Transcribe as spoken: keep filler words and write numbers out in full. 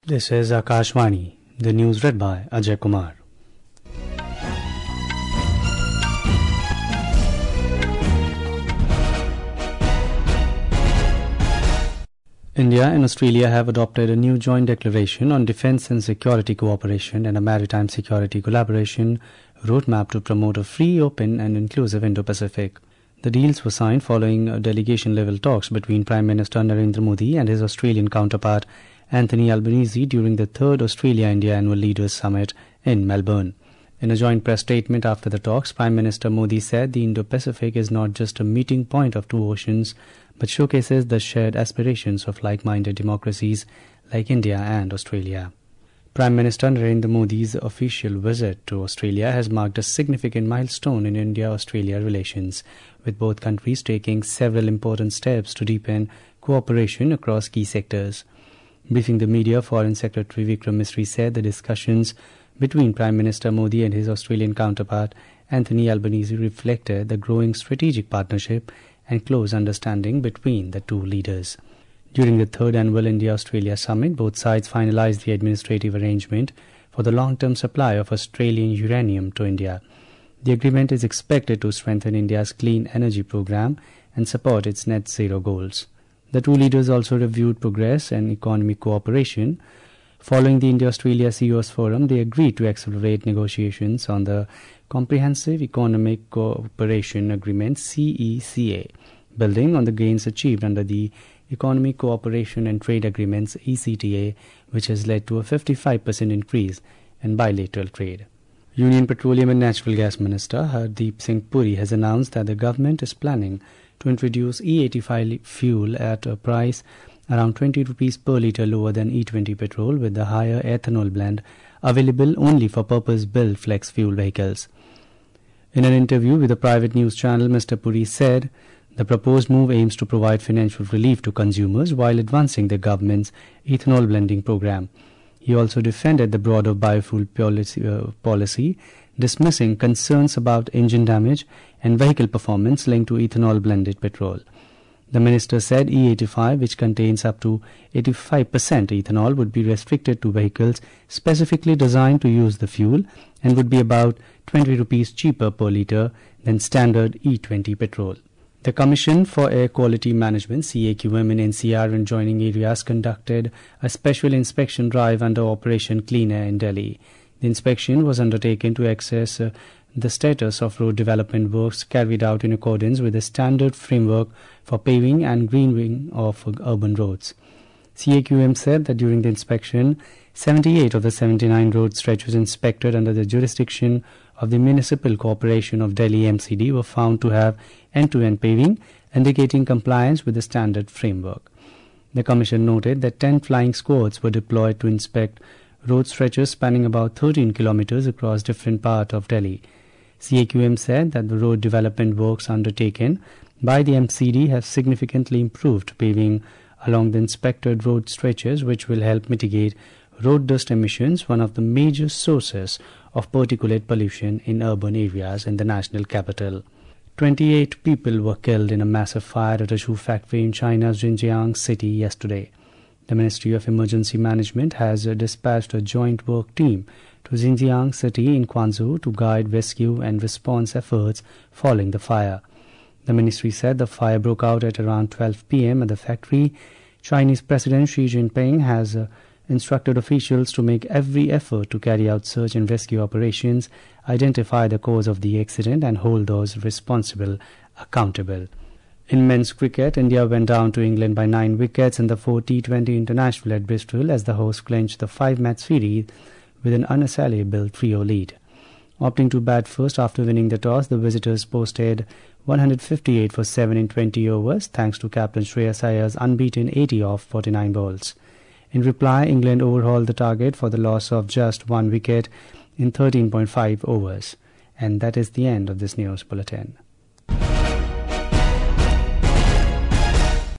This is Akashvani, the news read by Ajay Kumar. India and Australia have adopted a new joint declaration on defence and security cooperation and a maritime security collaboration roadmap to promote a free, open and inclusive Indo-Pacific. The deals were signed following delegation-level talks between Prime Minister Narendra Modi and his Australian counterpart Anthony Albanese during the third Australia-India Annual Leaders Summit in Melbourne. In a joint press statement after the talks, Prime Minister Modi said the Indo-Pacific is not just a meeting point of two oceans, but showcases the shared aspirations of like-minded democracies like India and Australia. Prime Minister Narendra Modi's official visit to Australia has marked a significant milestone in India-Australia relations, with both countries taking several important steps to deepen cooperation across key sectors. Briefing the media, Foreign Secretary Vikram Misri said the discussions between Prime Minister Modi and his Australian counterpart Anthony Albanese reflected the growing strategic partnership and close understanding between the two leaders. During the third annual India-Australia Summit, both sides finalized the administrative arrangement for the long-term supply of Australian uranium to India. The agreement is expected to strengthen India's clean energy program and support its net zero goals. The two leaders also reviewed progress and economic cooperation. Following the India-Australia C E Os Forum, they agreed to accelerate negotiations on the Comprehensive Economic Cooperation Agreement C E C A, building on the gains achieved under the Economic Cooperation and Trade Agreements E C T A, which has led to a fifty-five percent increase in bilateral trade. Union Petroleum and Natural Gas Minister Hardeep Singh Puri has announced that the government is planning to introduce E eighty-five fuel at a price around twenty rupees per litre lower than E twenty petrol, with the higher ethanol blend available only for purpose-built flex fuel vehicles. In an interview with a private news channel, Mister Puri said the proposed move aims to provide financial relief to consumers while advancing the government's ethanol blending program. He also defended the broader biofuel policy, uh, policy, dismissing concerns about engine damage and vehicle performance linked to ethanol-blended petrol. The minister said E eighty-five, which contains up to eighty-five percent ethanol, would be restricted to vehicles specifically designed to use the fuel and would be about twenty rupees cheaper per litre than standard E twenty petrol. The Commission for Air Quality Management C A Q M in N C R and joining areas conducted a special inspection drive under Operation Clean Air in Delhi. The inspection was undertaken to assess uh, the status of road development works carried out in accordance with the standard framework for paving and greening of uh, urban roads. C A Q M said that during the inspection, seventy-eight of the seventy-nine road stretches inspected under the jurisdiction of the Municipal Corporation of Delhi M C D were found to have end-to-end paving, indicating compliance with the standard framework. The Commission noted that ten flying squads were deployed to inspect road stretches spanning about thirteen kilometers across different parts of Delhi. C A Q M said that the road development works undertaken by the M C D have significantly improved paving along the inspected road stretches, which will help mitigate road dust emissions, one of the major sources of particulate pollution in urban areas in the national capital. twenty-eight people were killed in a massive fire at a shoe factory in China's Xinjiang city yesterday. The Ministry of Emergency Management has dispatched a joint work team to Xinjiang city in Quanzhou to guide rescue and response efforts following the fire. The ministry said the fire broke out at around twelve p m at the factory. Chinese President Xi Jinping has uh, instructed officials to make every effort to carry out search and rescue operations, identify the cause of the accident and hold those responsible accountable. In men's cricket, India went down to England by nine wickets in the four T twenty International at Bristol as the hosts clinched the five-match series with an unassailable three-oh lead. Opting to bat first after winning the toss, the visitors posted one hundred fifty-eight for seven in twenty overs thanks to captain Shreyas Iyer's unbeaten eighty off forty-nine balls. In reply, England overhauled the target for the loss of just one wicket in thirteen point five overs. And that is the end of this news bulletin.